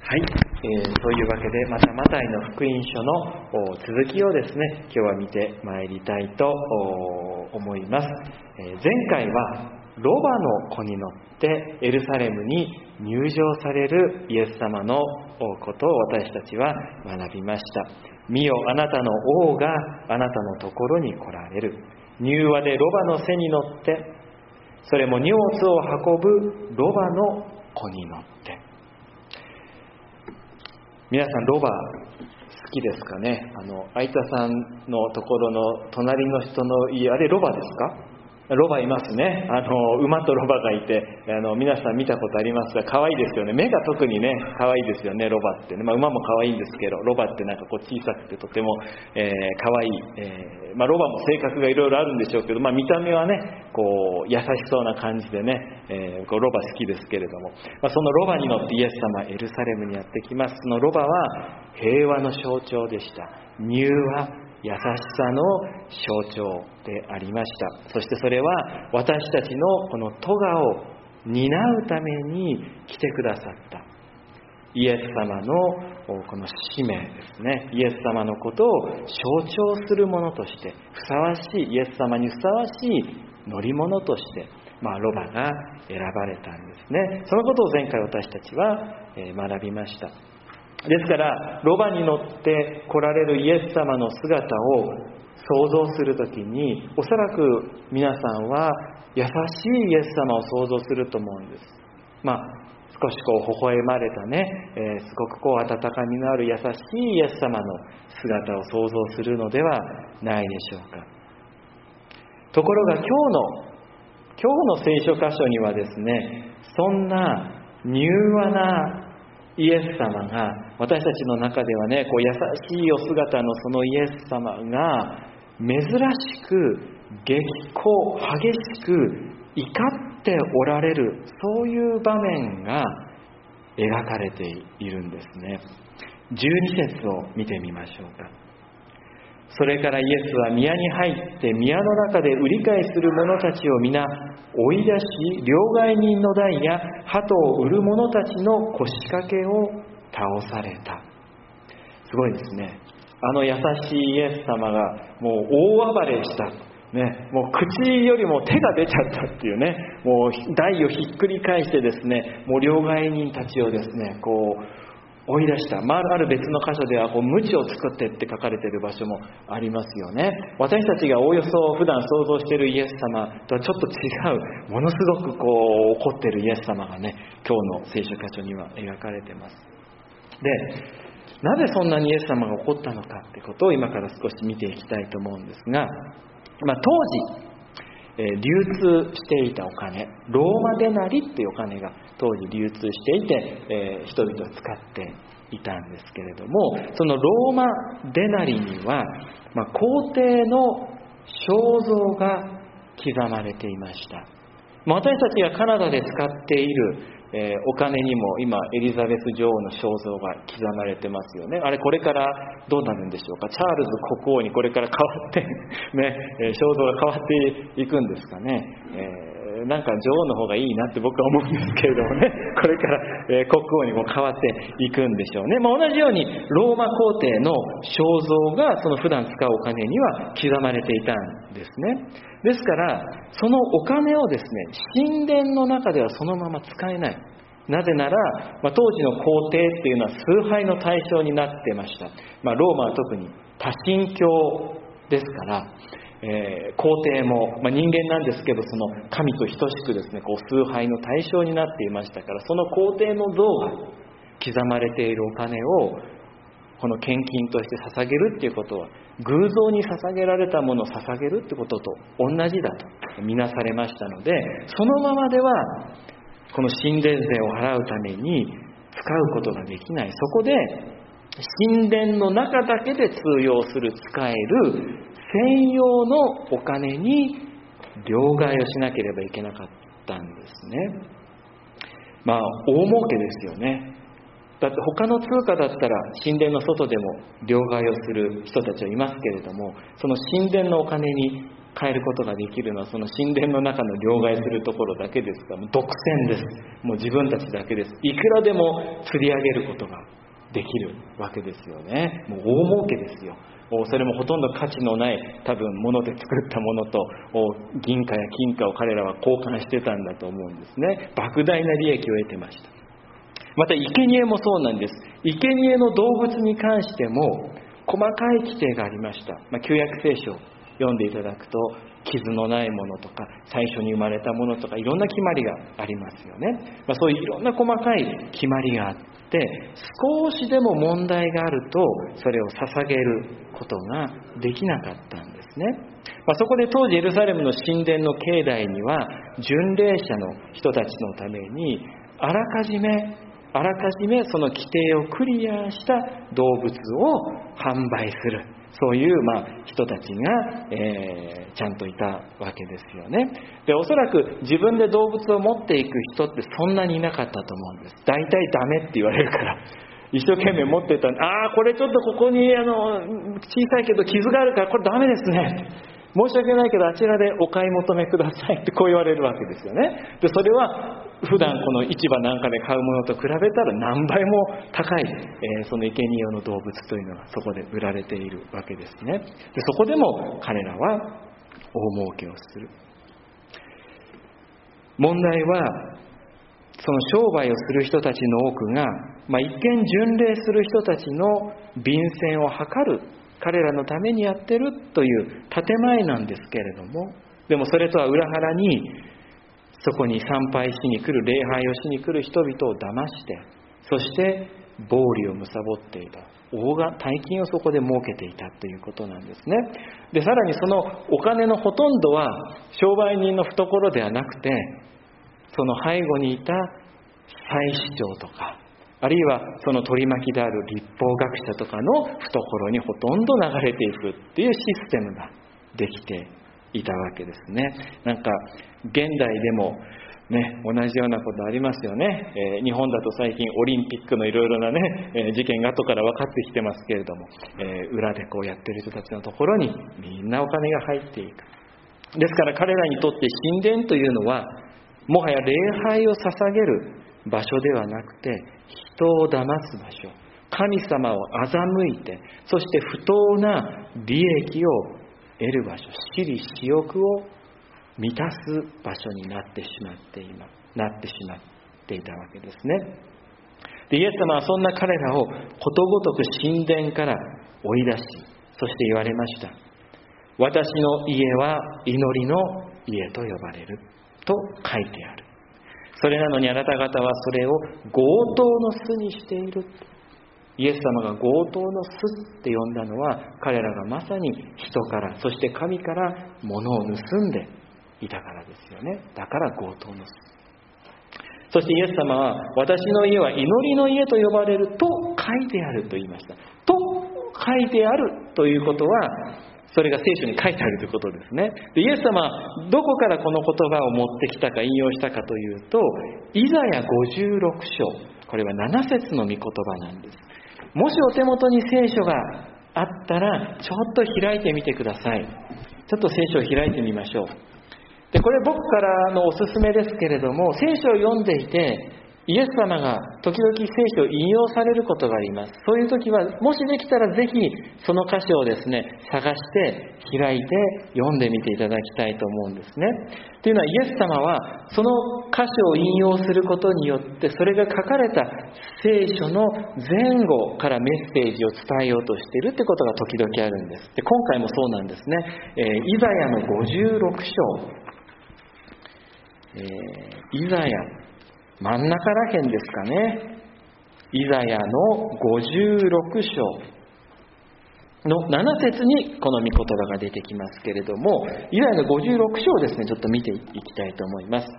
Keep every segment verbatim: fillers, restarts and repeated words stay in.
はい、えー、というわけでまたマタイの福音書の続きをですね、今日は見てまいりたいと思います。えー、前回はロバの子に乗ってエルサレムに入場されるイエス様のことを私たちは学びました。見よ、あなたの王があなたのところに来られる。柔和でロバの背に乗って、それも荷物を運ぶロバの子に乗って。皆さんロバ好きですかね。あの相田さんのところの隣の人の家、あれロバですか？ロバいますね。あの馬とロバがいて、あの皆さん見たことありますが、可愛いですよね。目が特にね可愛いですよね、ロバってね。まあ、馬も可愛いんですけど、ロバってなんかこう小さくてとても、えー、可愛い、えーまあ、ロバも性格がいろいろあるんでしょうけど、まあ、見た目はねこう優しそうな感じでね、えー、こうロバ好きですけれども、まあ、そのロバに乗ってイエス様エルサレムにやってきます。そのロバは平和の象徴でした。柔和、優しさの象徴でありました。そしてそれは私たちのこの咎を担うために来てくださったイエス様のこの使命ですね。イエス様のことを象徴するものとして、ふさわしい、イエス様にふさわしい乗り物として、まあ、ロバが選ばれたんですね。そのことを前回私たちは学びました。ですからロバに乗って来られるイエス様の姿を想像するときに、おそらく皆さんは優しいイエス様を想像すると思うんです。まあ少しこう微笑まれたね、えー、すごくこう温かみのある優しいイエス様の姿を想像するのではないでしょうか。ところが今日の今日の聖書箇所にはですね、そんな柔和なイエス様が、私たちの中ではねこう優しいお姿のそのイエス様が珍しく激高、激しく怒っておられる、そういう場面が描かれているんですね。じゅうに節を見てみましょうか。それからイエスは宮に入って宮の中で売り買いする者たちを皆追い出し、両替人の台や鳩を売る者たちの腰掛けを倒された。すごいですね。あの優しいイエス様がもう大暴れしたね、もう口よりも手が出ちゃったっていうね、もう台をひっくり返してですね、もう両替人たちをですねこう追い出した。まあ、ある別の箇所ではこう鞭を作ってって書かれている場所もありますよね。私たちがおおよそ普段想像しているイエス様とはちょっと違う、ものすごくこう怒っているイエス様がね、今日の聖書箇所には描かれています。で、なぜそんなにイエス様が怒ったのかってことを今から少し見ていきたいと思うんですが、まあ、当時えー、流通していたお金、ローマデナリっていうお金が当時流通していて、えー、人々は使っていたんですけれども、そのローマデナリには、まあ、皇帝の肖像が刻まれていました。まあ、私たちがカナダで使っている、えー、お金にも今エリザベス女王の肖像が刻まれてますよね。あれこれからどうなるんでしょうか。チャールズ国王にこれから変わってね、えー、肖像が変わっていくんですかね。えー、なんか女王の方がいいなって僕は思うんですけれどもね、これから、えー、国王にも変わっていくんでしょうね。まあ、同じようにローマ皇帝の肖像がその普段使うお金には刻まれていたんですね。ですからそのお金をですね、神殿の中ではそのまま使えない。なぜなら、まあ、当時の皇帝っていうのは崇拝の対象になってました。まあ、ローマは特に多神教ですから、えー、皇帝も、まあ、人間なんですけど、その神と等しくですねこう崇拝の対象になっていましたから、その皇帝の像が刻まれているお金をこの献金として捧げるっていうことは、偶像に捧げられたものを捧げるってことと同じだとみなされましたので、そのままではこの神殿税を払うために使うことができない。そこで神殿の中だけで通用する、使える専用のお金に両替をしなければいけなかったんですね。まあ大儲けですよね。だって他の通貨だったら神殿の外でも両替をする人たちはいますけれども、その神殿のお金に変えることができるのはその神殿の中の両替するところだけですから、もう独占です。もう自分たちだけです。いくらでも釣り上げることができるわけですよね。もう大儲けですよ。それもほとんど価値のない多分物で作ったものと銀貨や金貨を彼らは交換してたんだと思うんですね。莫大な利益を得てました。また生贄もそうなんです。生贄の動物に関しても細かい規定がありました。まあ、旧約聖書を読んでいただくと、傷のないものとか最初に生まれたものとかいろんな決まりがありますよね。まあ、そういういろんな細かい決まりがあって、少しでも問題があるとそれを捧げることができなかったんですね。まあ、そこで当時エルサレムの神殿の境内には巡礼者の人たちのためにあらかじめあらかじめその規定をクリアした動物を販売する、そういうまあ人たちが、えー、ちゃんといたわけですよね。で、おそらく自分で動物を持っていく人ってそんなにいなかったと思うんです。大体ダメって言われるから一生懸命持ってたら、ああこれちょっとここにあの小さいけど傷があるからこれダメですね、申し訳ないけどあちらでお買い求めくださいってこう言われるわけですよね。で、それは普段この市場なんかで買うものと比べたら何倍も高い、えー、その生贄用の動物というのがそこで売られているわけですね。で、そこでも彼らは大儲けをする。問題はその商売をする人たちの多くが、まあ、一見巡礼する人たちの便箋を図る、彼らのためにやってるという建前なんですけれども、でもそれとは裏腹にそこに参拝しに来る、礼拝をしに来る人々を騙して、そして暴利を貪っていた、大が大金をそこで儲けていたということなんですね。で、さらにそのお金のほとんどは商売人の懐ではなくて、その背後にいた祭司長とか、あるいはその取り巻きである律法学者とかの懐にほとんど流れていくっていうシステムができていたわけですね。なんか現代でもね、同じようなことありますよね。えー、日本だと最近オリンピックのいろいろなね、えー、事件が後から分かってきてますけれども、えー、裏でこうやってる人たちのところにみんなお金が入っていく。ですから彼らにとって神殿というのはもはや礼拝を捧げる場所ではなくて、人を騙す場所、神様を欺いて、そして不当な利益を得る場所、私利私欲を満たす場所になってしまって今なってしまっていたわけですね。で、イエス様はそんな彼らをことごとく神殿から追い出し、そして言われました。私の家は祈りの家と呼ばれると書いてある。それなのにあなた方はそれを強盗の巣にしている。イエス様が強盗の巣って呼んだのは、彼らがまさに人から、そして神から物を盗んでいたからですよね。だから強盗の巣。そしてイエス様は、私の家は祈りの家と呼ばれると書いてあると言いました。と書いてあるということは、それが聖書に書いてあるということですね。で、イエス様はどこからこの言葉を持ってきたか、引用したかというと、イザヤごじゅうろく章、これはなな節の御言葉なんです。もしお手元に聖書があったらちょっと開いてみてください。ちょっと聖書を開いてみましょう。で、これ僕からのおすすめですけれども、聖書を読んでいてイエス様が時々聖書を引用されることがあります。そういう時はもしできたらぜひその箇所をですね、探して開いて読んでみていただきたいと思うんですね。というのは、イエス様はその箇所を引用することによって、それが書かれた聖書の前後からメッセージを伝えようとしているということが時々あるんです。で、今回もそうなんですね。えー、イザヤのごじゅうろく章、えー、イザヤ真ん中らへんですかね。イザヤのごじゅうろく章のなな節にこの御言葉が出てきますけれども、イザヤのごじゅうろく章をですね、ちょっと見ていきたいと思います。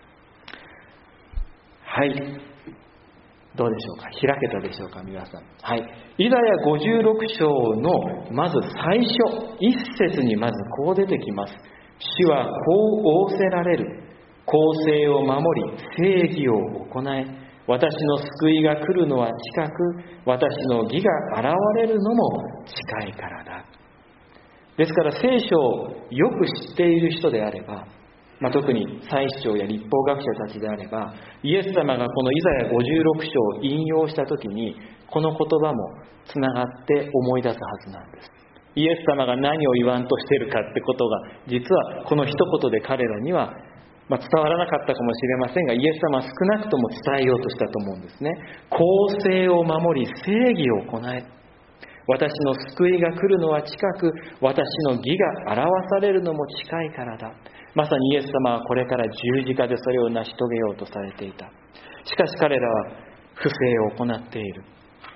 はい。どうでしょうか。開けたでしょうか、皆さん。はい。イザヤごじゅうろく章のまず最初、一節にまずこう出てきます。主はこう仰せられる。公正を守り、正義を行い、私の救いが来るのは近く、私の義が現れるのも近いからだ。 ですから聖書をよく知っている人であれば、まあ、特に祭司長や律法学者たちであれば、イエス様がこのイザヤごじゅうろく章を引用したときに、この言葉もつながって思い出すはずなんです。イエス様が何を言わんとしているかってことが、実はこの一言で彼らには、まあ、伝わらなかったかもしれませんが、イエス様は少なくとも伝えようとしたと思うんですね。公正を守り、正義を行え。私の救いが来るのは近く、私の義が表されるのも近いからだ。まさにイエス様はこれから十字架でそれを成し遂げようとされていた。しかし彼らは不正を行っている。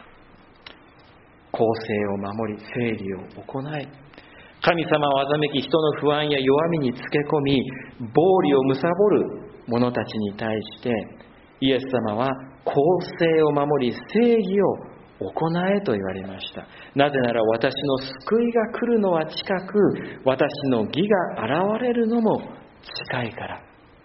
公正を守り、正義を行い、神様を欺き、人の不安や弱みにつけ込み、暴利を貪る者たちに対して、イエス様は公正を守り、正義を行えと言われました。なぜなら私の救いが来るのは近く、私の義が現れるのも近いから。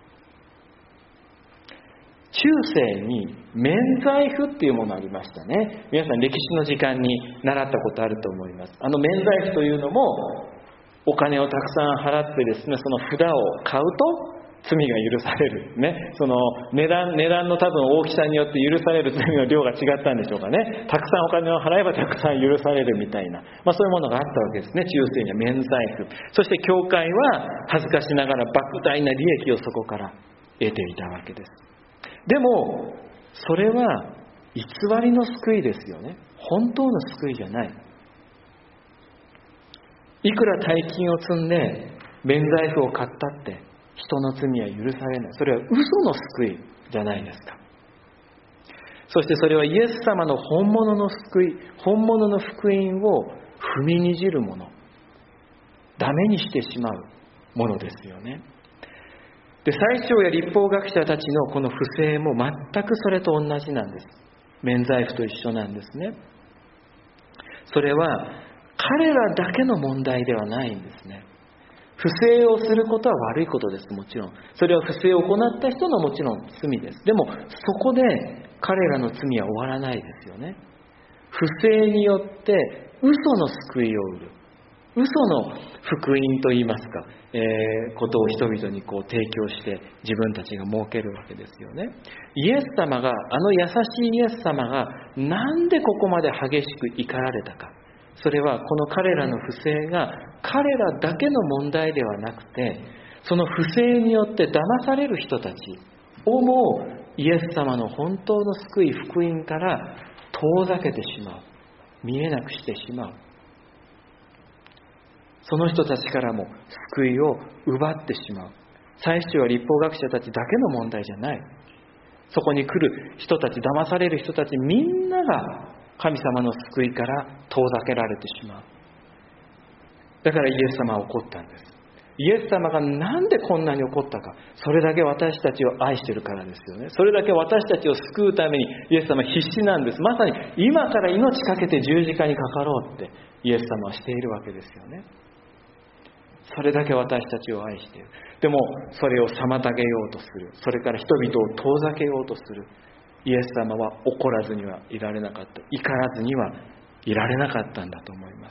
中世に免罪符っていうものがありましたね。皆さん歴史の時間に習ったことあると思います。あの免罪符というのも、お金をたくさん払ってですね、その札を買うと罪が許される、ね、その値段、値段の多分大きさによって許される罪の量が違ったんでしょうかね。たくさんお金を払えばたくさん許されるみたいな、まあ、そういうものがあったわけですね。中世には免罪符。そして教会は恥ずかしながら莫大な利益をそこから得ていたわけです。でもそれは偽りの救いですよね。本当の救いじゃない。いくら大金を積んで免罪符を買ったって人の罪は許されない。それは嘘の救いじゃないですか。そしてそれはイエス様の本物の救い、本物の福音を踏みにじるもの、ダメにしてしまうものですよね。で、祭司長や律法学者たちのこの不正も全くそれと同じなんです。免罪符と一緒なんですね。それは彼らだけの問題ではないんですね。不正をすることは悪いことです。もちろんそれは不正を行った人のもちろん罪です。でもそこで彼らの罪は終わらないですよね。不正によって嘘の救いを売る、嘘の福音といいますか、えー、ことを人々にこう提供して自分たちが儲けるわけですよね。イエス様が、あの優しいイエス様がなんでここまで激しく怒られたか。それはこの彼らの不正が彼らだけの問題ではなくて、その不正によって騙される人たちをもイエス様の本当の救い、福音から遠ざけてしまう、見えなくしてしまう。その人たちからも救いを奪ってしまう。祭司長や律法学者たちだけの問題じゃない。そこに来る人たち、騙される人たちみんなが神様の救いから遠ざけられてしまう。だからイエス様は怒ったんです。イエス様がなんでこんなに怒ったか。それだけ私たちを愛しているからですよね。それだけ私たちを救うためにイエス様は必死なんです。まさに今から命かけて十字架にかかろうってイエス様はしているわけですよね。それだけ私たちを愛している。でもそれを妨げようとする、それから人々を遠ざけようとするイエス様は怒らずにはいられなかった、怒らずにはいられなかったんだと思います。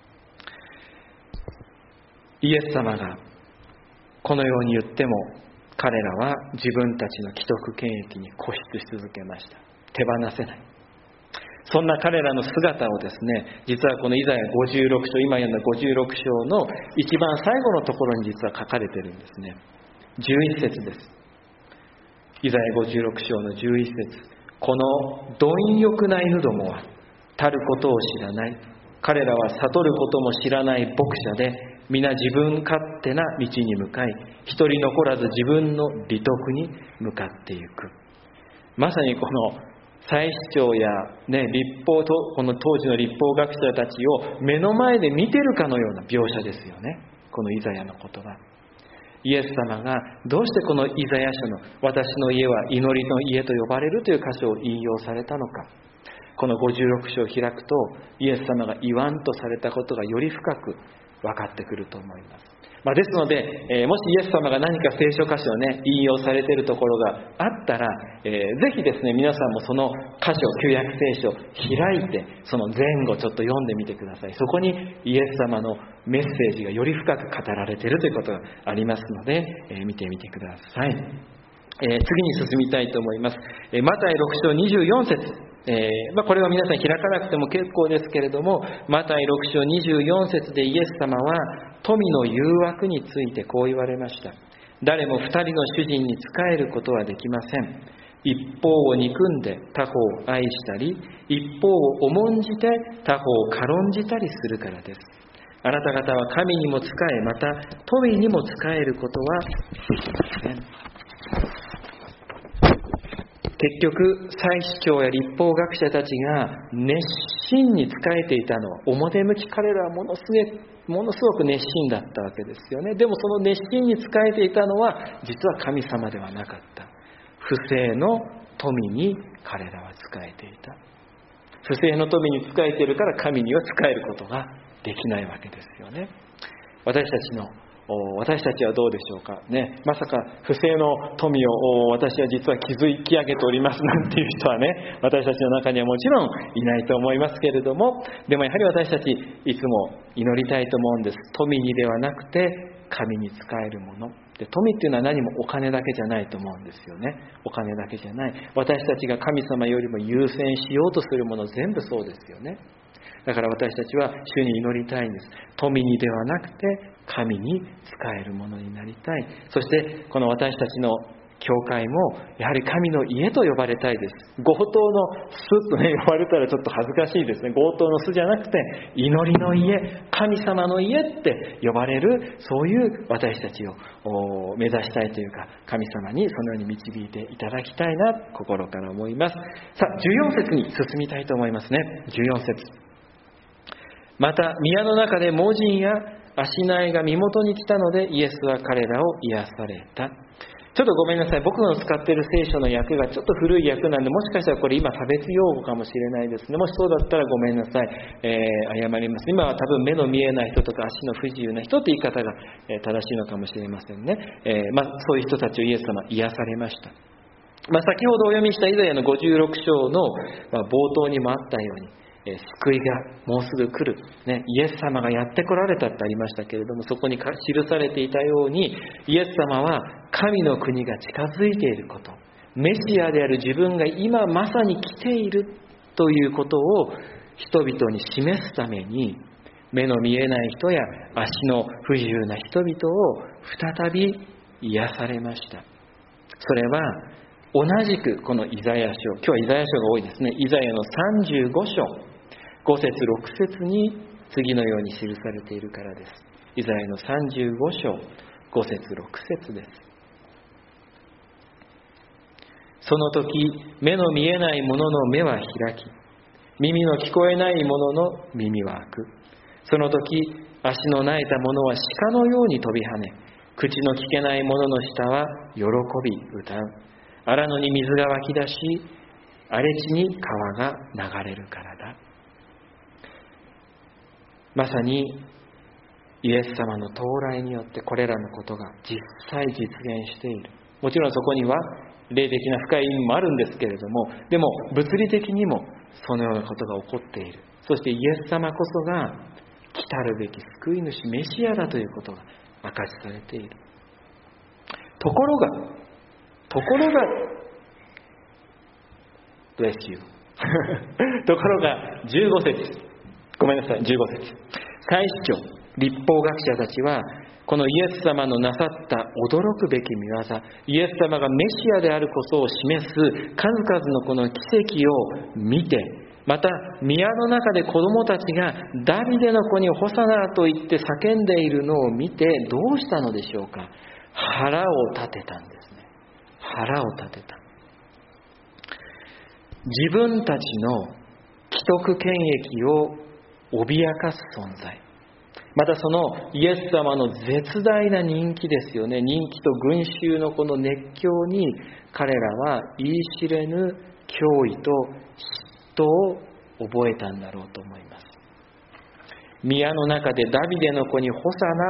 イエス様がこのように言っても彼らは自分たちの既得権益に固執し続けました。手放せない。そんな彼らの姿をですね、実はこのイザヤごじゅうろく章、今読んだごじゅうろく章の一番最後のところに実は書かれているんですね。じゅういち節です。イザヤごじゅうろく章のじゅういち節。この貪欲な犬どもはたることを知らない。彼らは悟ることも知らない牧者で、皆自分勝手な道に向かい、一人残らず自分の利得に向かっていく。まさにこの祭司長や、ね、律法とこの当時の律法学者たちを目の前で見てるかのような描写ですよね。このイザヤの言葉。イエス様がどうしてこのイザヤ書の私の家は祈りの家と呼ばれるという箇所を引用されたのか。このごじゅうろく章を開くとイエス様が言わんとされたことがより深く分かってくると思います。 まあ、ですので、えー、もしイエス様が何か聖書箇所をね引用されているところがあったら、えー、ぜひですね皆さんもその箇所、旧約聖書を開いてその前後ちょっと読んでみてください。そこにイエス様のメッセージがより深く語られているということがありますので、えー、見てみてください。えー、次に進みたいと思います。えー、マタイろく章にじゅうよん節、えーまあ、これは皆さん開かなくても結構ですけれども、マタイろく章にじゅうよん節でイエス様は富の誘惑についてこう言われました。誰も二人の主人に仕えることはできません。一方を憎んで他方を愛したり、一方を重んじて他方を軽んじたりするからです。あなた方は神にも仕え、また富にも仕えることはできません。結局、祭司長や律法学者たちが熱心に仕えていたのは、表向き彼らはものすごく、ものすごく熱心だったわけですよね。でもその熱心に仕えていたのは、実は神様ではなかった。不正の富に彼らは仕えていた。不正の富に仕えているから神には仕えることができないわけですよね。私たちの私たちはどうでしょうかね。まさか不正の富を私は実は築き上げておりますなんていう人はね、私たちの中にはもちろんいないと思いますけれども、でもやはり私たちいつも祈りたいと思うんです。富にではなくて神に仕えるもので、富っていうのは何もお金だけじゃないと思うんですよね。お金だけじゃない、私たちが神様よりも優先しようとするもの全部そうですよね。だから私たちは主に祈りたいんです。富にではなくて神に仕えるものになりたい。そしてこの私たちの教会もやはり神の家と呼ばれたいです。強盗の巣とね呼ばれたらちょっと恥ずかしいですね。強盗の巣じゃなくて祈りの家、神様の家って呼ばれる、そういう私たちを目指したいというか、神様にそのように導いていただきたいな心から思います。さあじゅうよん節に進みたいと思いますね。じゅうよん節、また宮の中で盲人や足苗が身元に来たのでイエスは彼らを癒された。ちょっとごめんなさい、僕の使っている聖書の訳がちょっと古い訳なんで、もしかしたらこれ今差別用語かもしれないですね。もしそうだったらごめんなさい、えー、謝ります。今は多分目の見えない人とか足の不自由な人という言い方が、えー、正しいのかもしれませんね。えーまあ、そういう人たちをイエス様は癒されました。まあ、先ほどお読みしたイザヤのごじゅうろく章の、まあ、冒頭にもあったように、救いがもうすぐ来る、ね、イエス様がやって来られたってありましたけれども、そこに記されていたようにイエス様は神の国が近づいていること、メシアである自分が今まさに来ているということを人々に示すために、目の見えない人や足の不自由な人々を再び癒されました。それは同じくこのイザヤ書、今日はイザヤ書が多いですね。イザヤのさんじゅうご章ご節ろく節に次のように記されているからです。イザヤのさんじゅうご章ご節ろく節です。その時目の見えない者の目は開き、耳の聞こえない者の耳は開く。その時足の苗えた者は鹿のように飛び跳ね、口の聞けない者の舌は喜び歌う。荒野に水が湧き出し、荒れ地に川が流れるからだ。まさにイエス様の到来によってこれらのことが実際実現している。もちろんそこには霊的な深い意味もあるんですけれども、でも物理的にもそのようなことが起こっている。そしてイエス様こそが来たるべき救い主メシアだということが明かしされている。ところがところが Bless you ところがじゅうご節、ごめんなさい、じゅうご節、祭司長、律法学者たちはこのイエス様のなさった驚くべき見業、イエス様がメシアであることを示す数々のこの奇跡を見て、また宮の中で子供たちがダビデの子にホサナと言って叫んでいるのを見てどうしたのでしょうか。腹を立てたんですね。腹を立てた。自分たちの既得権益を脅かす存在、またそのイエス様の絶大な人気ですよね。人気と群衆のこの熱狂に彼らは言い知れぬ脅威と嫉妬を覚えたんだろうと思います。宮の中でダビデの子にホサナ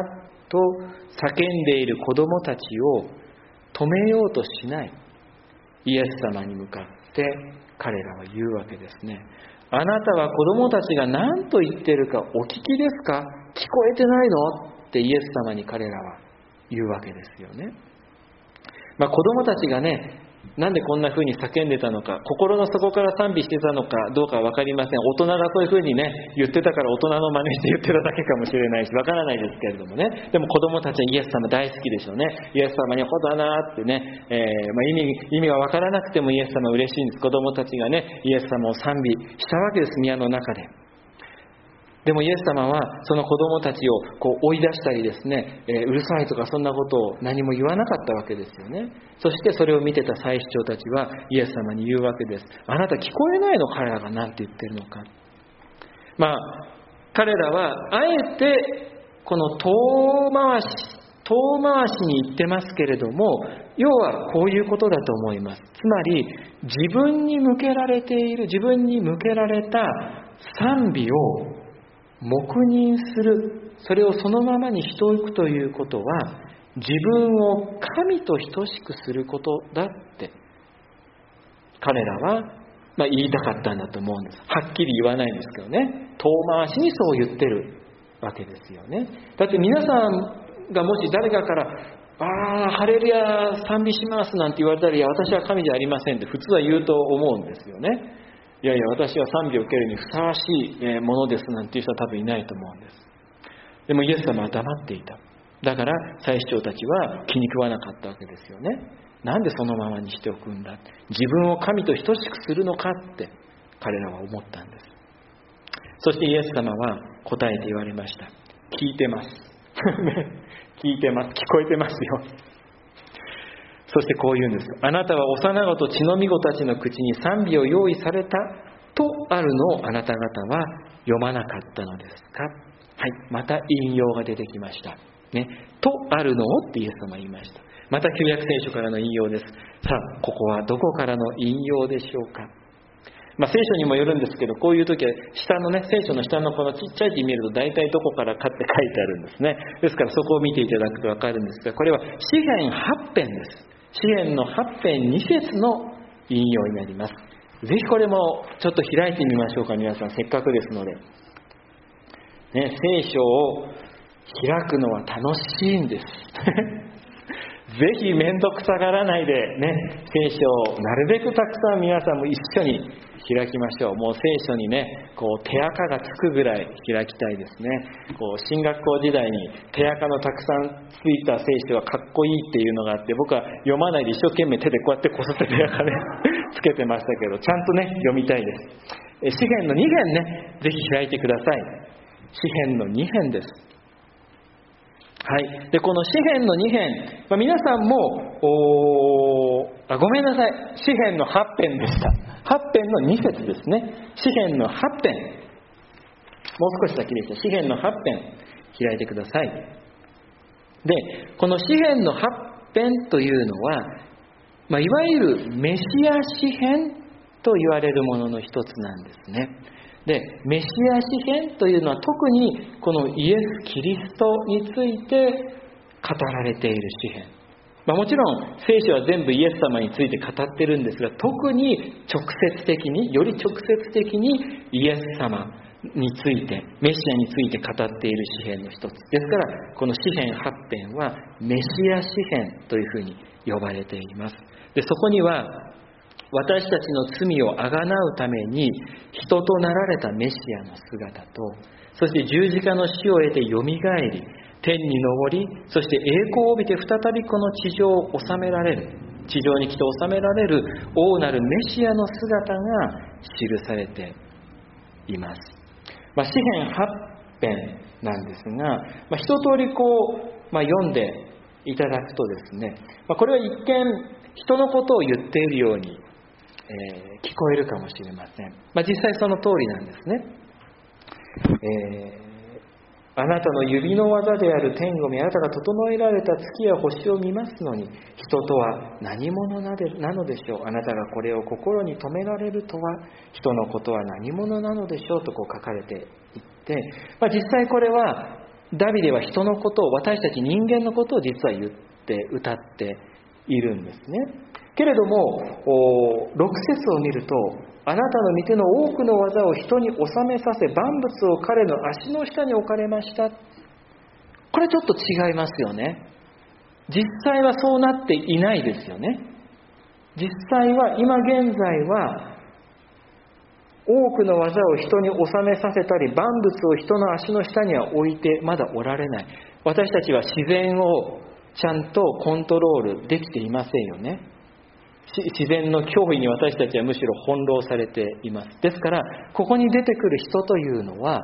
と叫んでいる子供たちを止めようとしないイエス様に向かって彼らは言うわけですね。あなたは子供たちが何と言っているかお聞きですか？聞こえてないの？ってイエス様に彼らは言うわけですよね。まあ、子供たちがね、なんでこんな風に叫んでたのか、心の底から賛美してたのかどうかは分かりません。大人がそういう風にね言ってたから大人の真似して言ってただけかもしれないし、分からないですけれどもね。でも子供たちはイエス様大好きでしょうね。イエス様にほだなってね、えーまあ、意味意味が分からなくてもイエス様嬉しいんです。子供たちがねイエス様を賛美したわけです、宮の中で。でもイエス様はその子供たちをこう追い出したりですね、えー、うるさいとかそんなことを何も言わなかったわけですよね。そしてそれを見てた祭司長たちはイエス様に言うわけです。あなた聞こえないの？彼らが何て言ってるのか。まあ彼らはあえてこの遠回し遠回しに言ってますけれども、要はこういうことだと思います。つまり自分に向けられている自分に向けられた賛美を黙認する、それをそのままにしておくということは自分を神と等しくすることだって彼らは、まあ、言いたかったんだと思うんです。はっきり言わないんですけどね、遠回しにそう言ってるわけですよね。だって皆さんがもし誰かからああハレルヤ賛美しますなんて言われたら、いや私は神じゃありませんって普通は言うと思うんですよね。いやいや私は賛美を受けるにふさわしいものですなんていう人は多分いないと思うんです。でもイエス様は黙っていた。だから祭司長たちは気に食わなかったわけですよね。なんでそのままにしておくんだ、自分を神と等しくするのかって彼らは思ったんです。そしてイエス様は答えて言われました。聞いてます聞いてます、聞こえてますよ。そしてこう言うんです。あなたは幼子と血のみ子たちの口に賛美を用意されたとあるのをあなた方は読まなかったのですか。はい、また引用が出てきました、ね、とあるのをってイエス様は言いました。また旧約聖書からの引用です。さあここはどこからの引用でしょうか。まあ、聖書にもよるんですけど、こういう時は下のね、聖書の下のこのちっちゃい字見ると大体どこからかって書いてあるんですね。ですからそこを見ていただくと分かるんですが、これは詩編はち編です。詩編のはち編に節の引用になります。ぜひこれもちょっと開いてみましょうか。皆さんせっかくですので、ね、聖書を開くのは楽しいんですぜひ面倒くさがらないでね、聖書をなるべくたくさん皆さんも一緒に開きましょう。もう聖書にね、こう手垢がつくぐらい開きたいですね。こう進学校時代に手垢のたくさんついた聖書はかっこいいっていうのがあって、僕は読まないで一生懸命手でこうやってこすって手垢ねつけてましたけど、ちゃんとね読みたいです。詩編のに編ね、ぜひ開いてください。詩編のに編です。はい、でこの詩編のに編、まあ、皆さんもおあごめんなさい、詩編のはち編でした。はち編のに節ですね。詩編のはち編、もう少し先でした。詩編のはち編開いてください。でこの詩編のはち編というのは、まあ、いわゆるメシア詩編と言われるものの一つなんですね。でメシア詩編というのは特にこのイエス・キリストについて語られている詩編、まあ、もちろん聖書は全部イエス様について語ってるんですが、特に直接的により直接的にイエス様についてメシアについて語っている詩編の一つですから、この詩編はち編はメシア詩編というふうに呼ばれています。でそこには私たちの罪をあがなうために人となられたメシアの姿と、そして十字架の死を得てよみがえり天に昇り、そして栄光を帯びて再びこの地上を治められる、地上に来て治められる王なるメシアの姿が記されています。まあ、詩編はち編なんですが、まあ、一通りこう、まあ、読んでいただくとですね、まあ、これは一見人のことを言っているようにえー、聞こえるかもしれません。まあ、実際その通りなんですね。えー、あなたの指の技である天を見、あなたが整えられた月や星を見ますのに、人とは何者なのでしょう。あなたがこれを心に留められるとは、人のことは何者なのでしょうとこう書かれていって、まあ、実際これはダビデは人のことを、私たち人間のことを実は言って歌っているんですね。けれどもろく節を見ると、あなたの御手の多くの技を人に収めさせ、万物を彼の足の下に置かれました。これちょっと違いますよね。実際はそうなっていないですよね。実際は今現在は多くの技を人に収めさせたり、万物を人の足の下には置いてまだおられない。私たちは自然をちゃんとコントロールできていませんよね。自然の脅威に私たちはむしろ翻弄されています。ですからここに出てくる人というのは、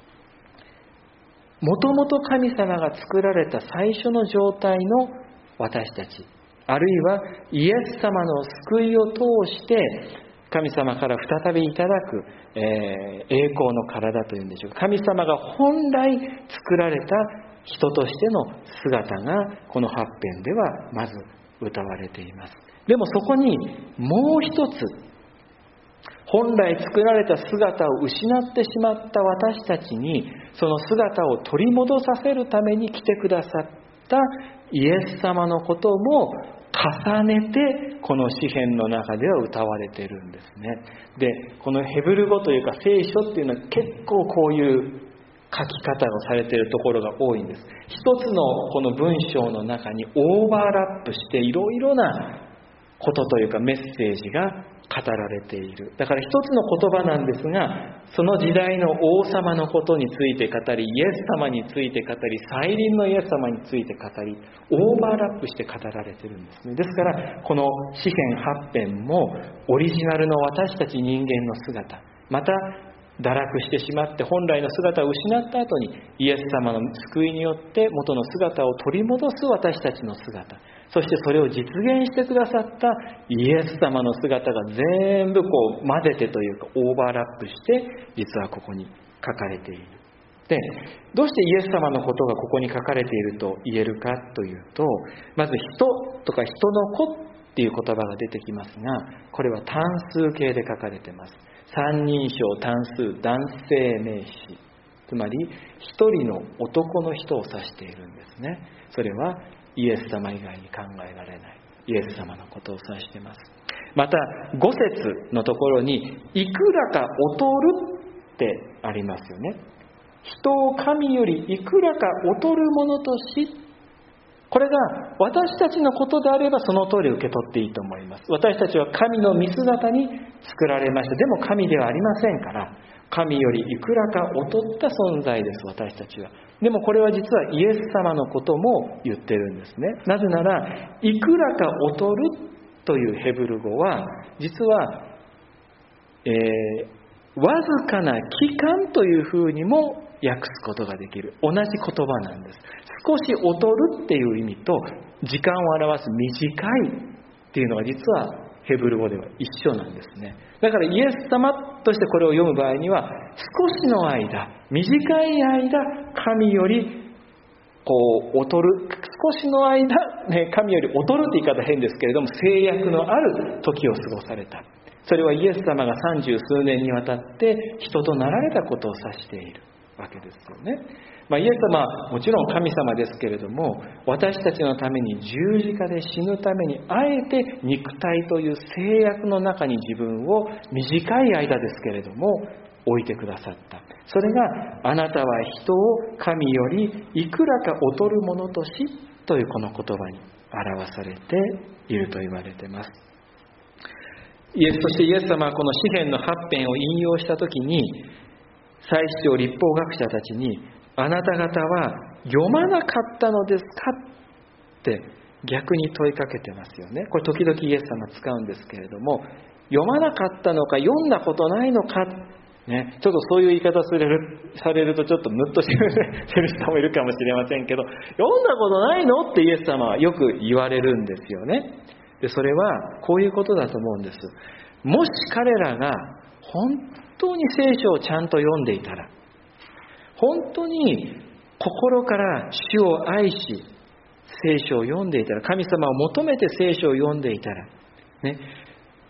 もともと神様が作られた最初の状態の私たち、あるいはイエス様の救いを通して神様から再びいただく、えー、栄光の体というんでしょうか。神様が本来作られた人としての姿がこの八編ではまず歌われています。でもそこにもう一つ、本来作られた姿を失ってしまった私たちにその姿を取り戻させるために来てくださったイエス様のことも重ねてこの詩篇の中では歌われているんですね。で、このヘブル語というか聖書っていうのは結構こういう書き方をされているところが多いんです。一つのこの文章の中にオーバーラップしていろいろなことというかメッセージが語られている。だから一つの言葉なんですが、その時代の王様のことについて語り、イエス様について語り、再臨のイエス様について語り、オーバーラップして語られているんですね。ですからこの詩篇八編もオリジナルの私たち人間の姿、また堕落してしまって本来の姿を失った後にイエス様の救いによって元の姿を取り戻す私たちの姿、そしてそれを実現してくださったイエス様の姿が全部こう混ぜてというかオーバーラップして実はここに書かれている。で、どうしてイエス様のことがここに書かれていると言えるかというと、まず人とか人の子っていう言葉が出てきますが、これは単数形で書かれています。三人称単数男性名詞、つまり一人の男の人を指しているんですね。それはイエス様以外に考えられないイエス様のことを指しています。また五節のところにいくらか劣るってありますよね。人を神よりいくらか劣るものとし、これが私たちのことであればその通り受け取っていいと思います。私たちは神の見姿に作られました。でも神ではありませんから、神よりいくらか劣った存在です、私たちは。でもこれは実はイエス様のことも言ってるんですね。なぜならいくらか劣るというヘブル語は実は、えー、わずかな期間というふうにも訳すことができる同じ言葉なんです。少し劣るっていう意味と時間を表す短いっていうのが実はヘブル語では一緒なんですね。だからイエス様としてこれを読む場合には、少しの間、短い間、神よりこう劣る、少しの間、ね、神より劣るって言い方変ですけれども、制約のある時を過ごされた。それはイエス様が三十数年にわたって人となられたことを指しているわけですよね。まあ、イエス様はもちろん神様ですけれども、私たちのために十字架で死ぬためにあえて肉体という制約の中に自分を短い間ですけれども置いてくださった。それがあなたは人を神よりいくらか劣るものとしというこの言葉に表されていると言われています。イエスそしてイエス様はこの詩篇の八編を引用したときに、祭司長律法学者たちに、あなた方は読まなかったのですかって逆に問いかけてますよね。これ時々イエス様使うんですけれども、読まなかったのか読んだことないのか、ね、ちょっとそういう言い方される、されるとちょっとムッとしてる人もいるかもしれませんけど、読んだことないのってイエス様はよく言われるんですよね。でそれはこういうことだと思うんです。もし彼らが本当に聖書をちゃんと読んでいたら、本当に心から主を愛し聖書を読んでいたら、神様を求めて聖書を読んでいたら、ね、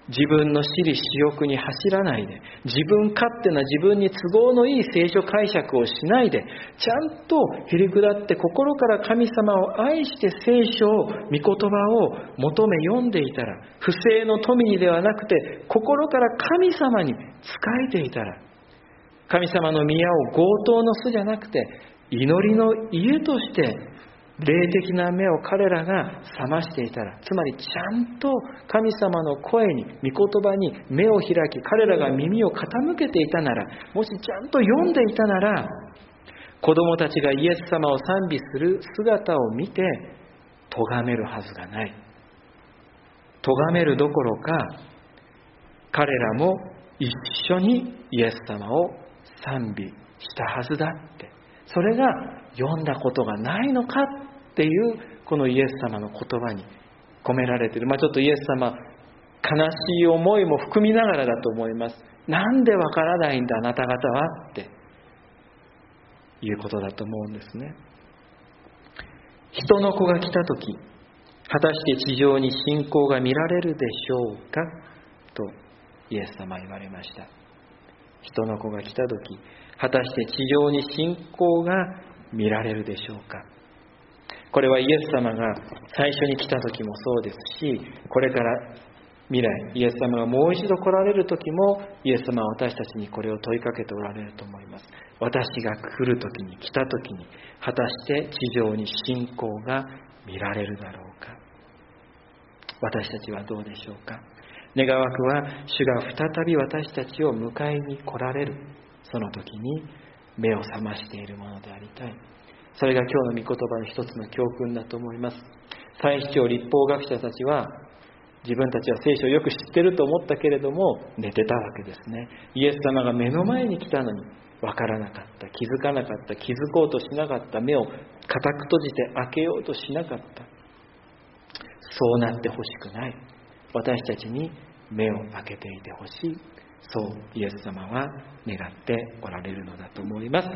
自分の私利私欲に走らないで、自分勝手な自分に都合のいい聖書解釈をしないで、ちゃんとへりくだって心から神様を愛して聖書を、御言葉を求め読んでいたら、不正の富にではなくて心から神様に仕えていたら、神様の宮を強盗の巣じゃなくて祈りの家として霊的な目を彼らが覚ましていたら、つまりちゃんと神様の声に、御言葉に目を開き、彼らが耳を傾けていたなら、もしちゃんと読んでいたなら、子供たちがイエス様を賛美する姿を見て咎めるはずがない。咎めるどころか、彼らも一緒にイエス様を賛美したはずだって、それが読んだことがないのかっていうこのイエス様の言葉に込められている。まあちょっとイエス様、悲しい思いも含みながらだと思います。なんでわからないんだあなた方はっていうことだと思うんですね。人の子が来たとき、果たして地上に信仰が見られるでしょうかとイエス様は言われました。人の子が来たとき、果たして地上に信仰が見られるでしょうか。これはイエス様が最初に来た時もそうですし、これから未来イエス様がもう一度来られる時もイエス様は私たちにこれを問いかけておられると思います。私が来る時に、来た時に果たして地上に信仰が見られるだろうか。私たちはどうでしょうか。願わくは主が再び私たちを迎えに来られる、その時に目を覚ましているものでありたい。それが今日の御言葉の一つの教訓だと思います。祭司長、律法学者たちは自分たちは聖書をよく知ってると思ったけれども寝てたわけですね。イエス様が目の前に来たのに分からなかった、気づかなかった、気づこうとしなかった、目を固く閉じて開けようとしなかった。そうなってほしくない。私たちに目を開けていてほしい。そうイエス様は願っておられるのだと思います。はい、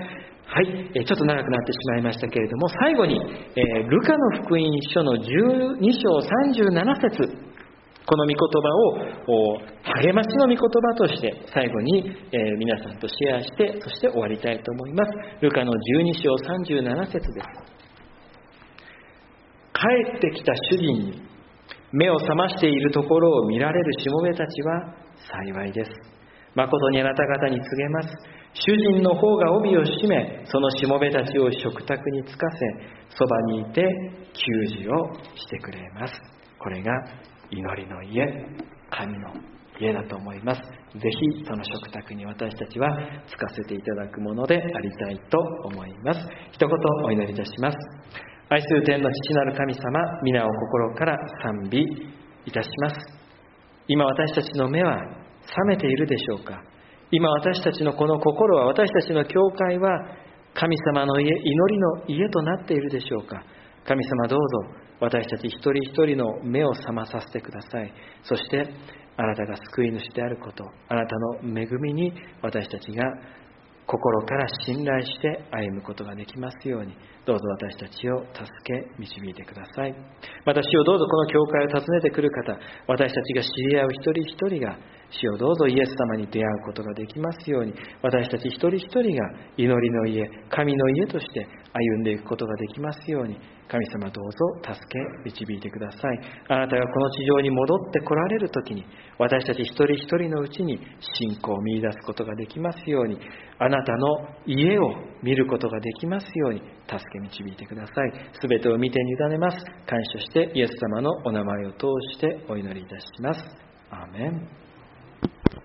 えちょっと長くなってしまいましたけれども、最後に、えー、ルカの福音書のじゅうに章さんじゅうなな節、この御言葉を励ましの御言葉として最後に、えー、皆さんとシェアして、そして終わりたいと思います。ルカのじゅうに章さんじゅうなな節です。帰ってきた主人に目を覚ましているところを見られるしもべたちは幸いです。誠にあなた方に告げます。主人の方が帯を締め、そのしもべたちを食卓につかせ、そばにいて給仕をしてくれます。これが祈りの家、神の家だと思います。ぜひその食卓に私たちはつかせていただくものでありたいと思います。一言お祈りいたします。愛する天の父なる神様、皆を心から賛美いたします。今私たちの目は覚めているでしょうか。今私たちのこの心は、私たちの教会は神様の家、祈りの家となっているでしょうか。神様どうぞ私たち一人一人の目を覚まさせてください。そしてあなたが救い主であること、あなたの恵みに私たちが心から信頼して歩むことができますように、どうぞ私たちを助け導いてください。また主をどうぞこの教会を訪ねてくる方、私たちが知り合う一人一人が主をどうぞイエス様に出会うことができますように、私たち一人一人が祈りの家、神の家として歩んでいくことができますように、神様どうぞ助け導いてください。あなたがこの地上に戻って来られる時に、私たち一人一人のうちに信仰を見出すことができますように、あなたの家を見ることができますように助け導いてください。すべてを見て委ねます。感謝してイエス様のお名前を通してお祈りいたします。アーメン。